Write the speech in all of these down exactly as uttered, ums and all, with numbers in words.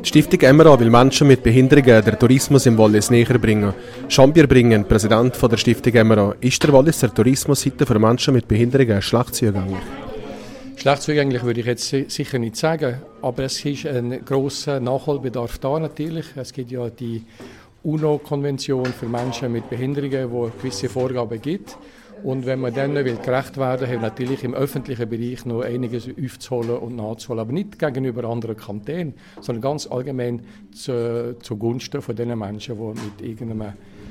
Stiftung Emera will Menschen mit Behinderungen den Tourismus im Wallis näher bringen. Jean-Pierre Bringen, Präsident von der Stiftung Emera. Ist der Walliser Tourismus heute für Menschen mit Behinderungen schlecht zugänglich? Schlecht zugänglich würde ich jetzt sicher nicht sagen, aber es ist ein grosser Nachholbedarf da natürlich. Es gibt ja die UNO-Konvention für Menschen mit Behinderungen, wo gewisse Vorgaben gibt. Und wenn man dann will gerecht werden will, haben wir natürlich im öffentlichen Bereich noch einiges aufzuholen und nachzuholen. Aber nicht gegenüber anderen Kantonen, sondern ganz allgemein zu, zugunsten von den Menschen, die mit irgendeinem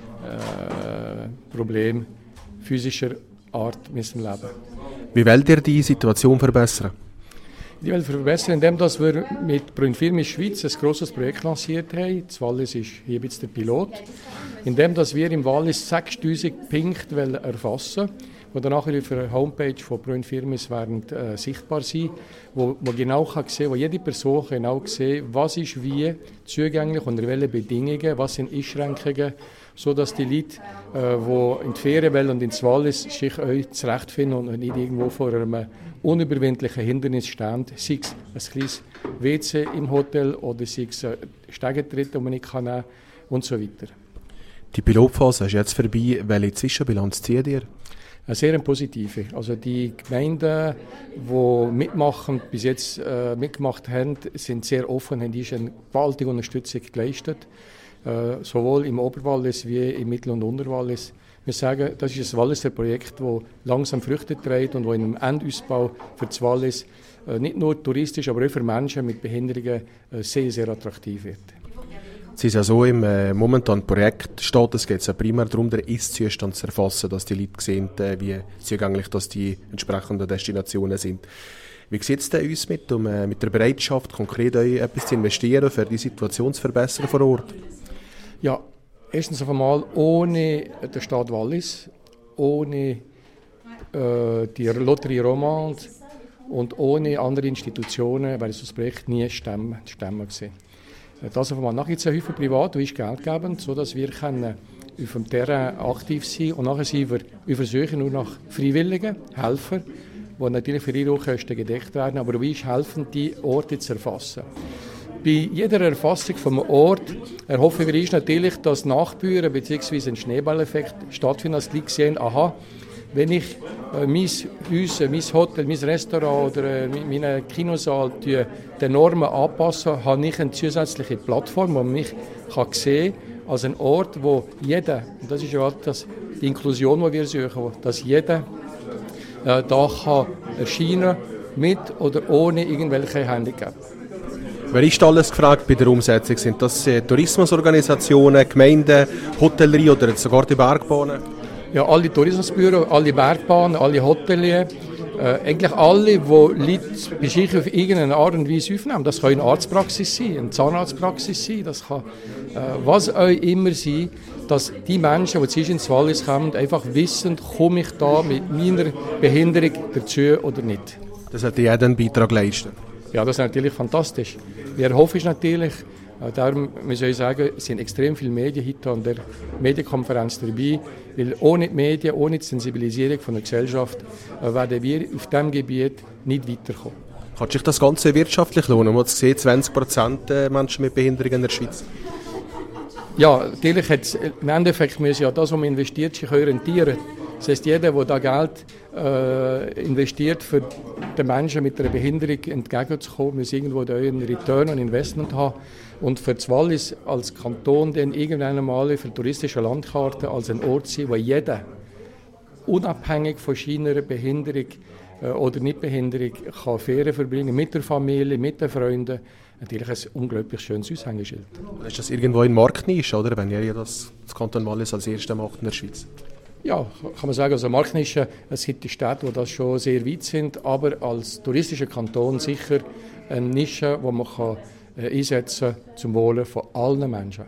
äh, Problem physischer Art müssen leben. Wie wollt ihr die Situation verbessern? Die wollen verbessern, indem wir mit Brünnfirmis Schweiz ein grosses Projekt lanciert haben. Das Wallis ist hier jetzt der Pilot. Indem wir im Wallis sechstausend Punkte erfassen wollen, die nachher auf der Homepage von Brünnfirmis werden äh, sichtbar sein, wo man genau kann sehen, wo jede Person genau sehen, was ist wie zugänglich, unter welchen Bedingungen, was sind Einschränkungen, sodass die Leute, äh, die in die Ferien wollen und ins Wallis sich euch zurechtfinden und nicht irgendwo vor einem unüberwindlichen Hindernis stehen, sei es ein kleines W C im Hotel oder sei es ein Stegentritt, den man nicht nehmen kann und so weiter. Die Pilotphase ist jetzt vorbei. Welche Zwischenbilanz zieht ihr? Eine sehr positive. Also die Gemeinden, die mitmachen, bis jetzt äh, mitgemacht haben, sind sehr offen, haben eine gewaltige Unterstützung geleistet, äh, sowohl im Oberwallis wie im Mittel- und Unterwallis. Wir sagen, das ist ein Walliser Projekt, das langsam Früchte trägt und das in einem Endausbau für das Wallis äh, nicht nur touristisch, aber auch für Menschen mit Behinderungen äh, sehr, sehr attraktiv wird. Es ist ja so, im äh, momentanen Projekt steht, es geht ja primär darum, den Ist-Zustand zu erfassen, dass die Leute sehen, äh, wie zugänglich dass die entsprechenden Destinationen sind. Wie sieht es denn uns mit, um, äh, mit der Bereitschaft, konkret etwas zu investieren, für die Situation zu verbessern vor Ort? Ja, erstens einmal ohne den Staat Wallis, ohne äh, die Loterie Romande und ohne andere Institutionen wäre das Projekt nie stemmen, stemmen gewesen. Das auf einmal. Nachher gibt es ja häufig privat, die ist geldgebend, sodass wir können auf dem Terrain aktiv sein und nachher sind wir, wir versuchen nur nach Freiwilligen, Helfer, die natürlich für ihre Kosten gedeckt werden, aber wir helfen, die Orte zu erfassen. Bei jeder Erfassung vom Ort erhoffen wir uns natürlich, dass Nachbühren bzw. ein Schneeballeffekt stattfindet, dass die Leute sehen, aha, wenn ich äh, mein Haus, mein Hotel, mein Restaurant oder äh, meinen Kinosaal die, den Normen anpasse, habe ich eine zusätzliche Plattform, wo man mich kann sehen kann, als ein Ort, wo jeder, und das ist ja das, die Inklusion, die wir suchen, dass jeder äh, da kann erscheinen mit oder ohne irgendwelche Handicap. Wer ist alles gefragt bei der Umsetzung? Sind das äh, Tourismusorganisationen, Gemeinden, Hotellerie oder sogar die Bergbahnen? Ja, alle Tourismusbüros, alle Bergbahnen, alle Hoteliers, äh, eigentlich alle, die Leute bei sich auf irgendeine Art und Weise aufnehmen. Das kann eine Arztpraxis sein, eine Zahnarztpraxis sein, das kann äh, was auch immer sein, dass die Menschen, die zwischen ins Wallis kommen, einfach wissen, komme ich da mit meiner Behinderung dazu oder nicht. Das hat jeder einen Beitrag leisten. Ja, das ist natürlich fantastisch. Wir hoffen natürlich, äh, darum muss ich sagen, es sind extrem viele Medien heute an der Medienkonferenz dabei, weil ohne die Medien, ohne die Sensibilisierung von der Gesellschaft äh, werden wir auf diesem Gebiet nicht weiterkommen. Kann sich das Ganze wirtschaftlich lohnen? Man sieht zwanzig Prozent Menschen mit Behinderungen in der Schweiz. Ja, natürlich hat es im Endeffekt müssen ja das, was man investiert, sich orientieren. Das heisst, jeder, der da Geld äh, investiert, für den Menschen mit einer Behinderung entgegenzukommen, muss irgendwo einen Return on Investment haben. Und für das Wallis als Kanton dann irgendwann einmal für touristische Landkarte als ein Ort sein, wo jeder, unabhängig von seiner Behinderung äh, oder Nichtbehinderung, kann Ferien verbringen mit der Familie, mit den Freunden. Natürlich ein unglaublich schönes Aushängeschild. Ist das irgendwo in Marktnische, oder? Wenn ihr ja das, das Kanton Wallis als erster macht in der Schweiz? Ja, kann man sagen, also Marktnische, es gibt die Städte, die das schon sehr weit sind, aber als touristischer Kanton sicher eine Nische, die man kann, äh, einsetzen kann zum Wohle von allen Menschen.